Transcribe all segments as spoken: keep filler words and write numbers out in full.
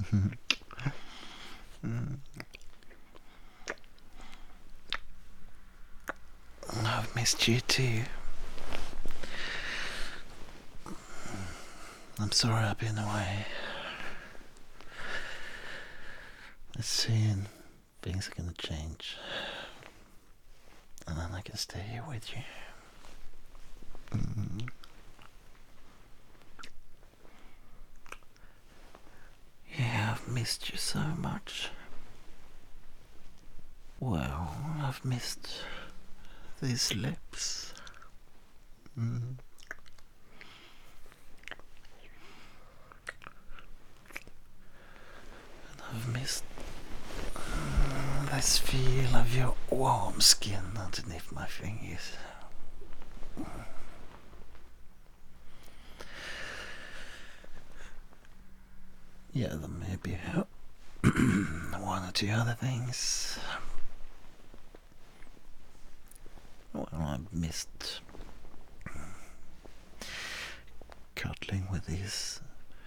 I've missed you too. I'm sorry I've been away. Soon things are gonna change. And then I can stay here with you. Mm. Yeah, I've missed you so much. Well, I've missed these lips. Mm. And I've missed uh, this feel of your warm skin underneath my fingers. Yeah, there may be one or two other things. Well, I've missed cuddling with these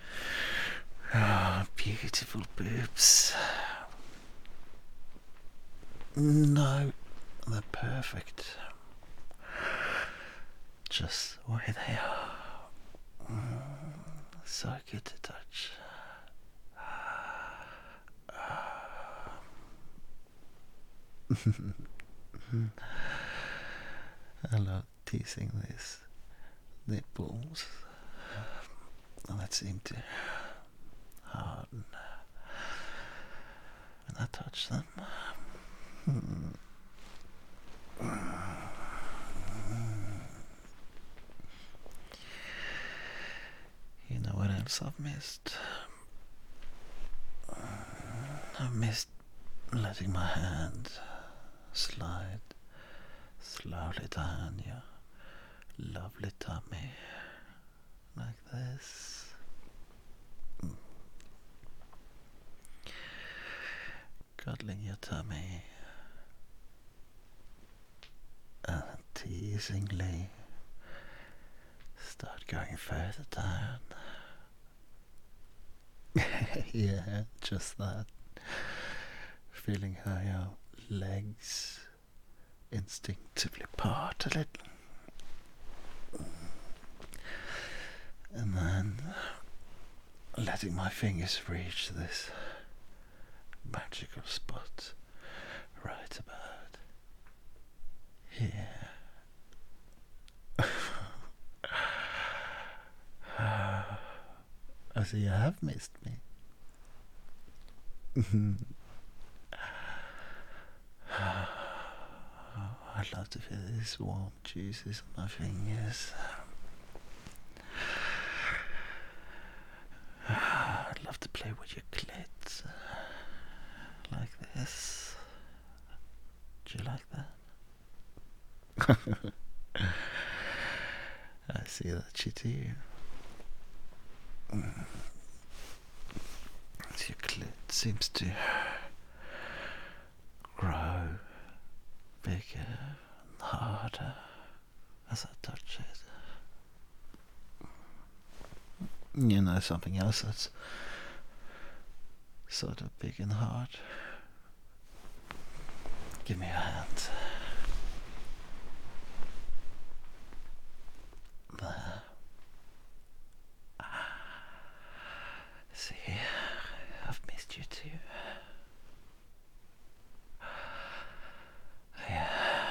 oh, beautiful boobs. No, they're perfect. Just the way they are. Mm, so good to touch. I love teasing these nipples that seem to harden when I touch them. You know what else I've missed? I've missed letting my hand slide slowly down your lovely tummy, like this. Cuddling your tummy and teasingly start going further down. Yeah, just that. Feeling how your legs instinctively part a little. And then letting my fingers reach this magical spot right about here. I see you have missed me. I'd love to feel these warm juices on my fingers. I'd love to play with your clit. Like this. Do you like that? I see that you do. Mm. Your clit seems to grow bigger and harder as I touch it. You know something else that's sort of big and hard? Give me a hand. There. See, I've missed you too. Yeah.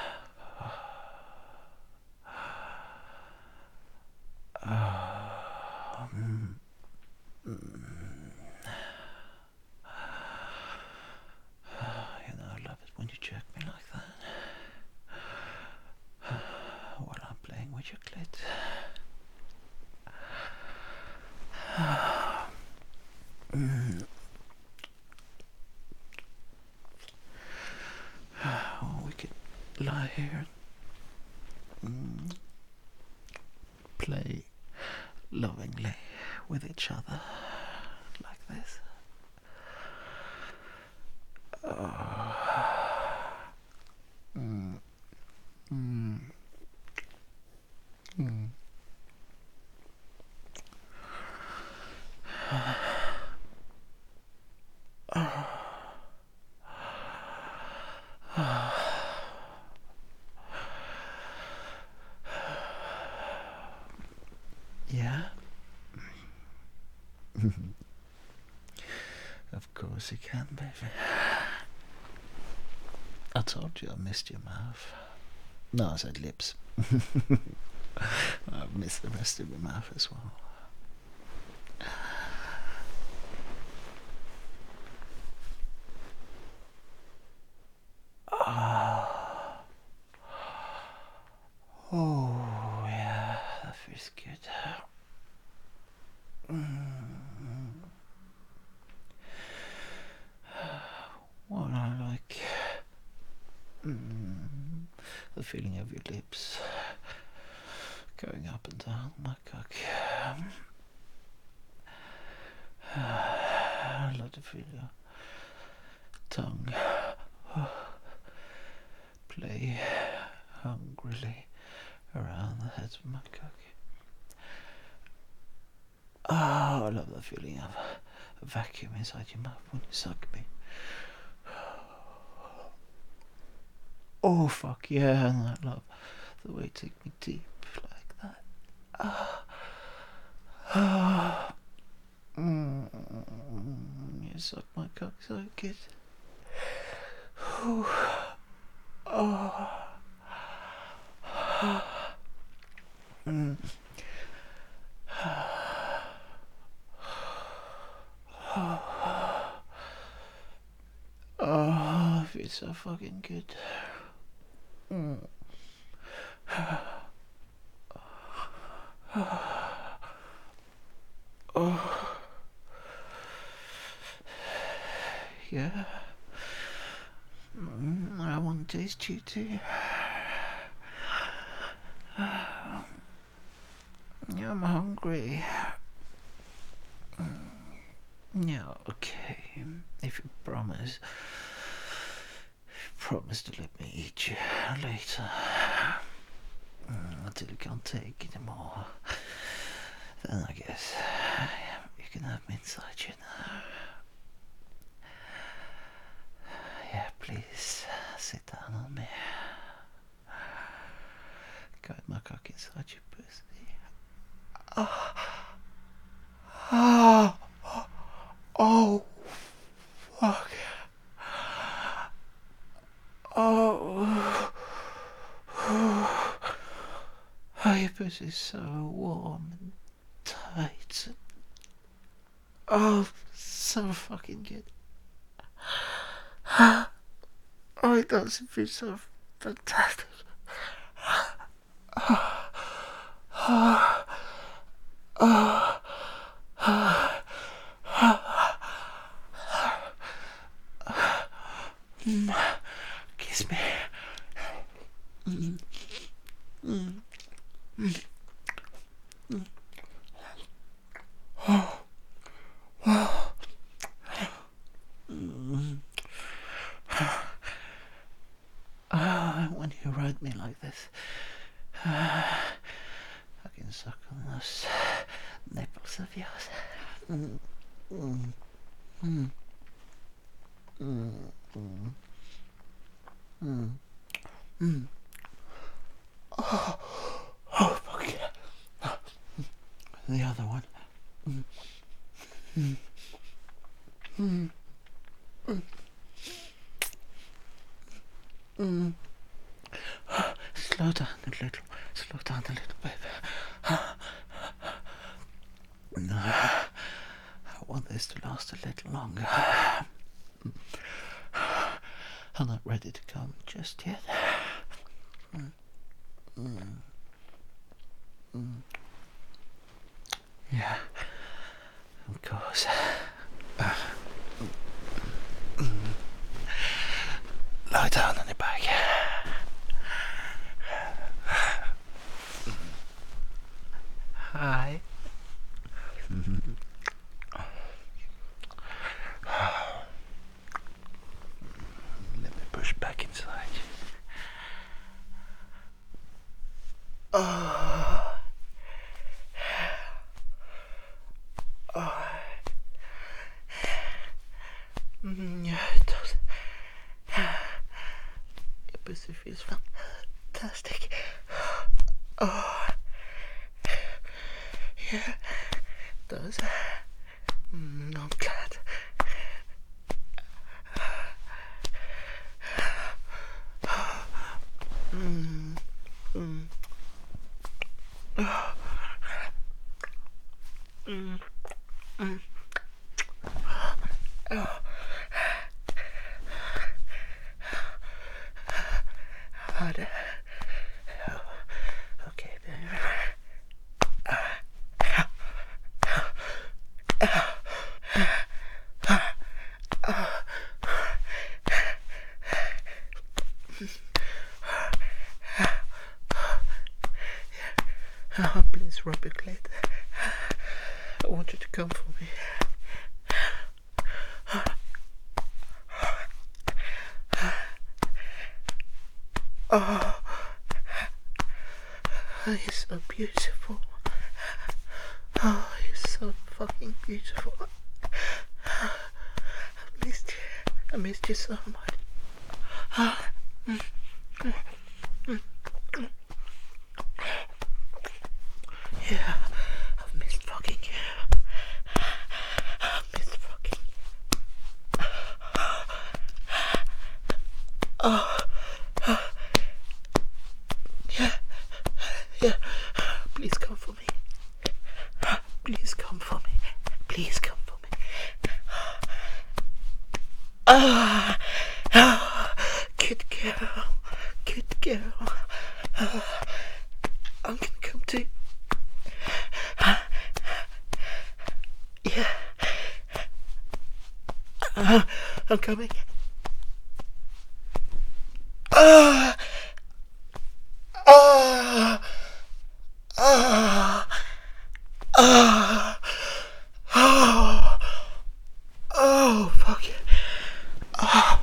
Oh. Mm. Mm. You know, I love it when you jerk me like that. While I'm playing with your clit. Mm. Oh, we could lie here and mm, play lovingly with each other like this. Oh. Mm. Mm. Mm. Yeah? Of course you can, baby. I told you I missed your mouth. No, I said lips. I've missed the rest of your mouth as well. Oh, oh yeah, that feels good. Mm. What I like mm. the feeling of your lips going up and down my cock. I love to feel your tongue play hungrily around the head of my cock. Oh, I love the feeling of a vacuum inside your mouth when you suck me. Oh, fuck yeah, and I love the way you take me deep like that. Ah, ah, mm, you suck my cock so good. Oh, oh, mm. Oh, it feels so fucking good. Mm. Oh. Yeah. Mm, I want to taste you too. Yeah, I'm hungry. Yeah, okay. If you promise, promise to let me eat you later. Until you can't take anymore. Then I guess you can have me inside you now. Yeah, please sit down on me. Guide my cock inside your pussy. Oh, oh, oh, fuck. Oh, oh, oh, your pussy's so warm and tight. Oh, so fucking good. Oh, it does feel so fantastic. Oh, oh, oh, oh, mm, kiss me. Mm, mm, mm, mm. Oh, oh, mm. Oh, when you ride me like this, uh, I can suck on those nipples of yours. Mm, mm, mm, mm, mm, mm, mm. Oh, oh, fuck yeah. The other one. Mm, mm, mm, mm, mm. Slow down a little. Slow down a little, baby. No, I want this to last a little longer. I'm not ready to come just yet. Mm. Mm. Mm. Yeah, of course. Uh, mm. Lie down on your back. Hi. Let me push back inside. Oh. Oh. Mm, yeah, it does. Your pussy feels fantastic. Oh. Yeah, it does. Mm, I'm glad. Mm, mm. Mm, mm. Oh. Harder. Oh. Okay, baby. Oh, please rub your clit. I want you to come for me. Oh, he's so beautiful. Oh, he's so fucking beautiful. I missed you. I missed you so much. Yeah, I've missed fucking you. I've missed fucking you. Oh, yeah, yeah. Please come for me. Please come for me. Please come for me. Ah, ah, good girl, good girl. Ah, I'm gonna come to. Yeah. Uh, I'm coming. Ah, ah, ah, ah, ah, oh, fuck it. Ah,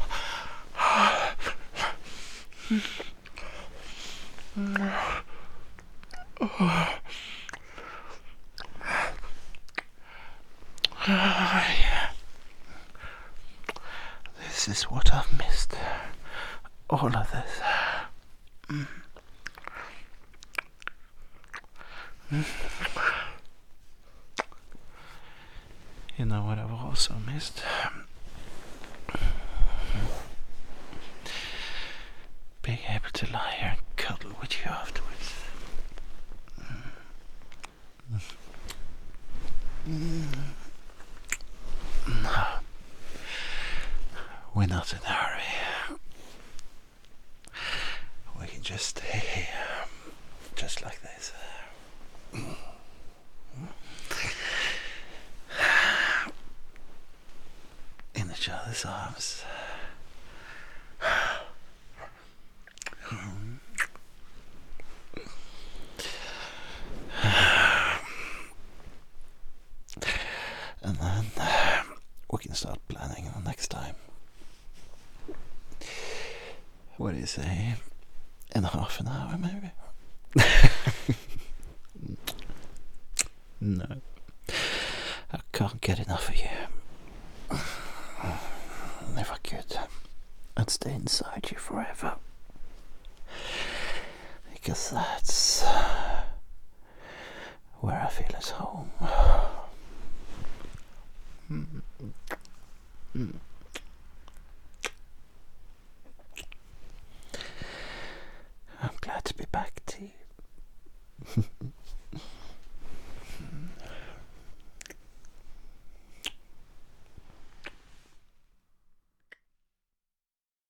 ah, yeah. This is what I've missed. All of this. Mm. Mm. You know what I've also missed? Being able to lie here and cuddle with you afterwards. Mm. No. We're not in a hurry. We can just stay here, just like this. In each other's arms. And then uh, we can start planning the next time. What do you say? In half an hour, maybe? No. I can't get enough of you. If I could, I'd stay inside you forever. Because that's where I feel at home. Mm. Mm. I'm glad to be back to you.